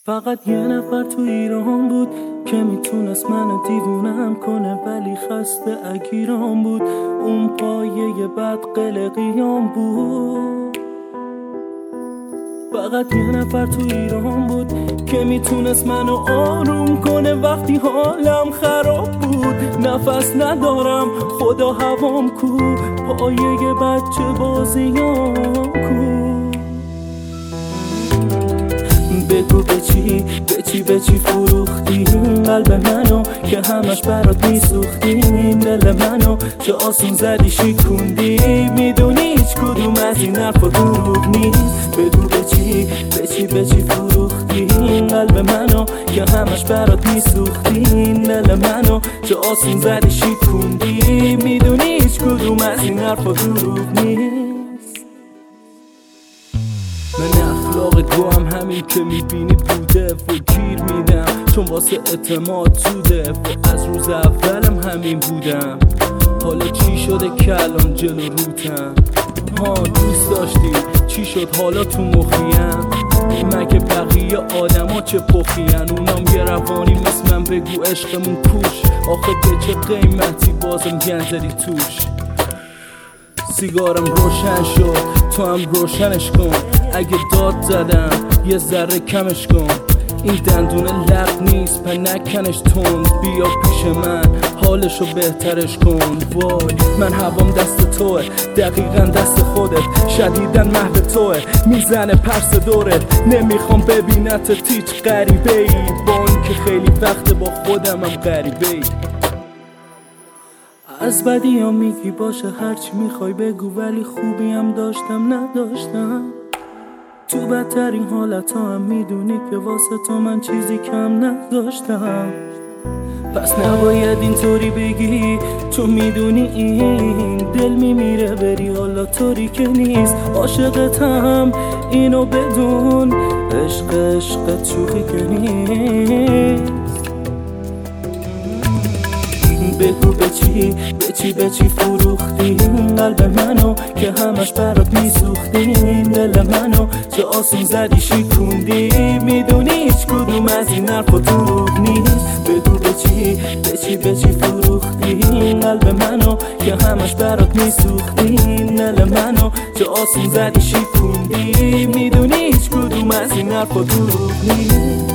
فقط یه نفر تو ایران بود که میتونست منو دیوونم کنه، ولی خسته اگیران بود. اون پایه بد قلقیام بود. فقط یه نفر تو ایران بود که میتونست منو آروم کنه وقتی حالم خراب بود. نفس ندارم خدا هوام کو، پایه بچه بازیام کو. بگو به چی فروختی قلب منو که همش برات میسوختیم. دل منو چه آسون زدی شکوندی، میدونی هیچ کدوم از این حرفا دروغ نیست. بگو به چی فروختی قلب منو که همش برات میسوختیم. دل منو چه آسون زدی شکوندی، میدونی هیچ کدوم از این حرفا دروغ نیست. من اخلاق گوام همین که میبینی بوده و گیر میدم، چون واسه اعتماد توده و از روز اولم همین بودم. حالا چی شده که الان جلو روتم؟ دوست داشتی چی شد حالا تو مخیم؟ مگه بقیه آدما چه پخین؟ اونام یه روانی مثل من، بگو عشقمون کوش. آخه به چه قیمتی بازم گنزدی توش؟ سیگارم روشن شد تو هم روشنش کن. اگه داد زدم یه ذره کمش کن. این دندونه لق نیست پا نکنش تند. بیا پیش من حالشو بهترش کن. وای من هوام دست توه، دقیقا دست خودت. شدیدن محو توه، میزنه پرس دورت. نمیخوام ببینت هیچ غریبه ای، با این که خیلی وقت با خودمم غریبه ای. از بدی ها میگی باشه هرچی میخوای بگو، ولی خوبی هم داشتم نداشتم. تو بدترین حالت ها هم میدونی که واسه تو من چیزی کم نداشتم. پس نباید اینطوری بگی، تو میدونی این دل میمیره بری، حالا طوری که نیست. عاشقتم اینو بدون، عشقت شوخی که نیست. بگو به چی فروختی قلب منو که همش برات میسوختیم. دل منو چه آسون زدی شکوندی، میدونی هیچ کدوم از این حرفا دروغ نیست. بگو به چی فروختی قلب منو که همش برات میسوختیم. دل منو چه آسون زدی شکوندی، میدونی هیچ کدوم از این حرفا دروغ نیست.